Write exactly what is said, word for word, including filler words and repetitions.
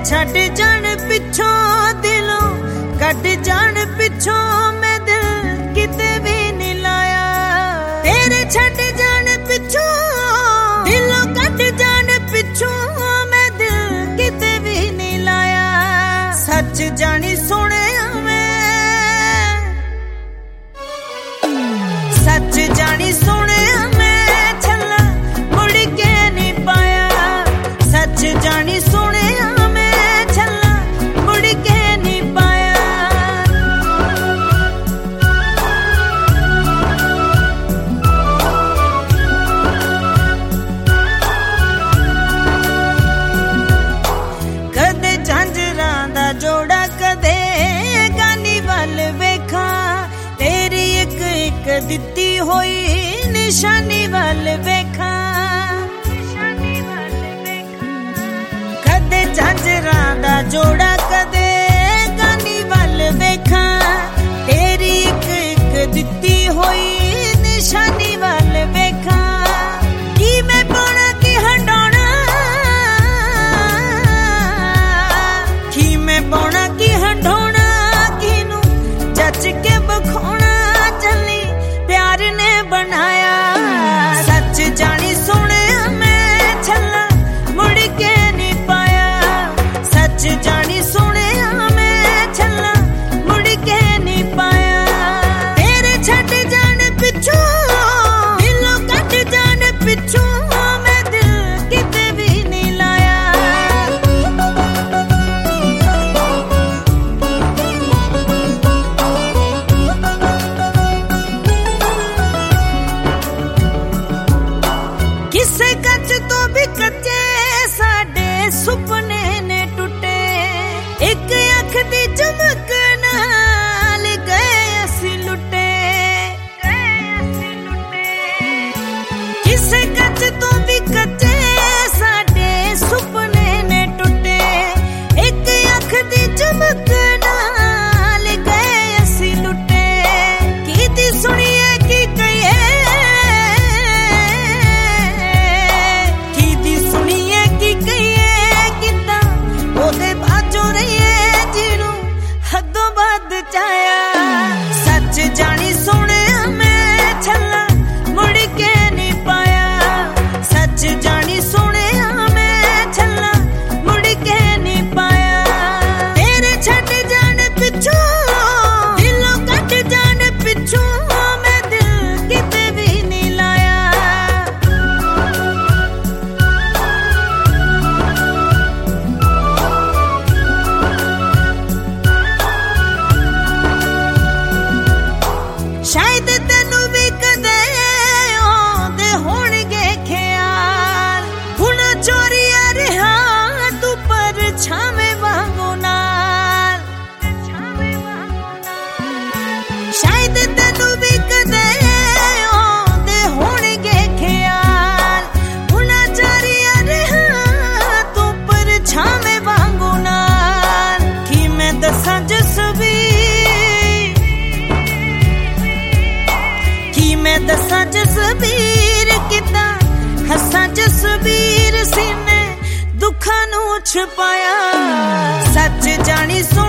छड़ जान पिछों दिलों कट जान पिछों मैं दिल किते भी नहीं लाया। तेरे छड़ जान पिछों दिलों कट जान पिछों मैं दिल किते भी नहीं लाया। सच जानी सोने मैं सच जानी सोने मैं छल्ला मुड़ के नहीं पाया। सच जानी सोने जोड़ा कदे गानी वाल वेखा तेरी एक एक दिती होई निशानी वाल वेखा। कदे झांझरा दा जोड़ा कदे गानी वाल वेखा तेरी एक एक दिती होई निशानी वाल वेखा। की मैं पाना की हंडोना पौना की हंडोना किनू जच के बखोना चली प्यार ने बनाया। सच जानी सोने मैं छल्ला मुड़ के नहीं पाया। सच जानी सोने मैं छल्ला मुड़ के नहीं पाया। तेरे छड़ जान पिछों दिलों कट जान पिछों मैं दिल किते भी नहीं लाया। किसे कच तो भी कच्चे साडे सुपने ने टुटे एक अख दी चमक नाल गए असी लुटे। किसे कच तो भी कच्चे साडे सुपने ने टुटे एक अख दी चमक नाल गए असी लुटे। कीती सुनिए की कहिए सच जानी सोने मैं छल्ला मुड़ के नहीं पाया। सच जानी सोने मैं छल्ला मुड़ के नहीं पाया। तेरे छड़ जान पिछों दिलों कट जान पिछों मैं दिल किते भी नहीं लाया। शायद तेनू भी कदे आंदे होणगे ख्याल हुण चोरिया रहा तू पर छावे वांगू नाल। शायद तेनू भी कदे आंदे होणगे ख्याल हुण चोरिया रहा तू पर छावे वांगू नाल। कि मैं दसां जसवीर मैं दसा जसबीर किता हसा जसबीर सीने दुखा नू छुपाया। सच जानी सो